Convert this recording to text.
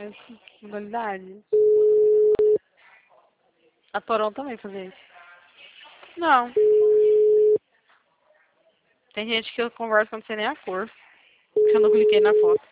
Modalidade. A Torol também fazia isso. Não. Tem gente que eu converso quando não sei nem a cor. Porque eu não cliquei na foto.